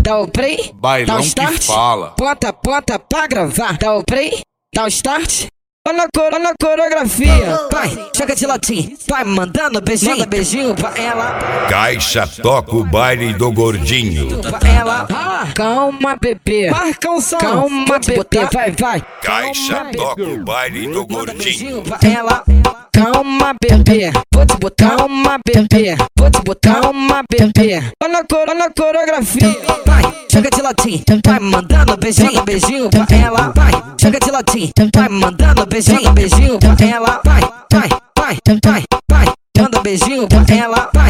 dá o play, Bailão dá o que start, fala. bota pra gravar, dá o play, dá o start. Olha a coreografia, vai, chega de latim, vai mandando beijinho, manda beijinho pra ela. Caixa toca o baile do gordinho. Pra ela, calma bebê, marca um som, calma bebê, vai. Caixa toca o baile do gordinho. Pra ela, calma bebê, vou te botar, calma bebê, vou te botar, calma bebê. Olha a coreografia, vai, chega de latim, vai mandando beijinho pra ela, vai, chega de latim, vai mandando beijinho pra ela, vai, manda beijinho pra ela, vai,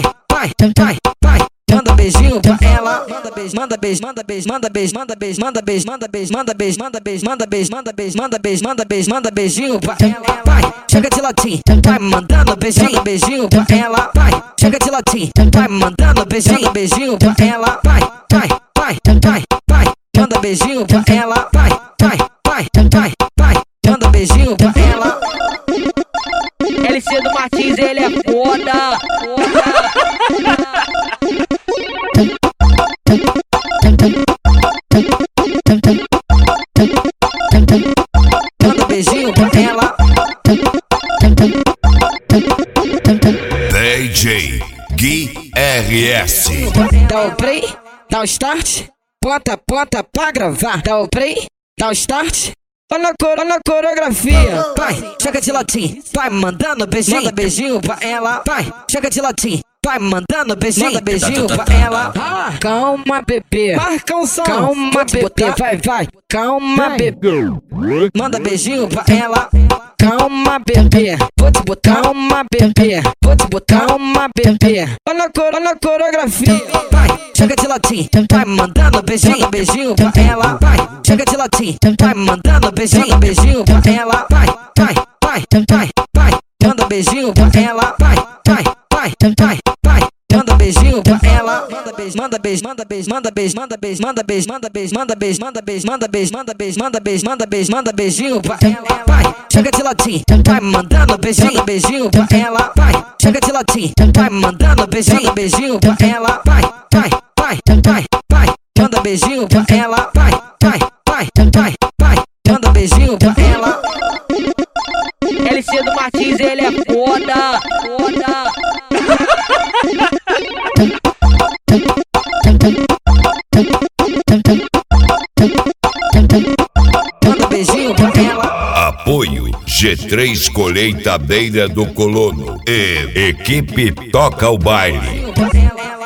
manda beijinho pra ela, manda beijo, manda beijo, manda beijo, manda beijo, manda beijo, manda beijo, manda beijo, manda beijo, manda beijo, manda beijo, manda beijo, manda beijo, manda beijo, manda beijinho pra ela, vai, chega de latim, vai mandando beijinho pra ela, vai, chega de latim, vai mandando beijinho pra ela, vai, manda beijinho pra ela, vai, manda beijinho pra ela. LC do Martins, ele é foda. Manda beijinho pra ela. DJ Gui RS. Dá o play, dá o start, bota pra gravar. Dá o play, dá o start. Olha a coreografia, vai, chega de latim, vai mandando beijinho pra ela, vai, chega de latim, vai mandando beijinho pra ela. Calma bebê, marca um som, calma bebê, vai, calma bebê, manda beijinho pra ela. Calma bebê, vou te botar, calma bebê, vou te botar, calma bebê. Olha a coreografia, vai, chega de latim, vai mandando beijinho pra ela, vai, chega de latim, vai mandando beijinho pra ela, vai, manda beijinho pra ela, vai, manda beijinho pra ela, manda beijo, manda beijo, manda beijo, manda beijo, manda beijo, manda beijo, manda beijo, manda beijo, manda beijo, manda beijo, manda beijo, manda beijo, manda beijo, manda beijinho pra ela, vai, chega de latim, vai mandando beijinho pra ela, vai, chega de latim, vai mandando beijinho pra ela, vai, manda beijinho pra ela, vai, manda beijinho pra ela. LC do Martins, ele é foda. Manda beijinho pra ela. Apoio G3 Colheitadeira do Colono e Equipe Toca o Baile. Pra ela.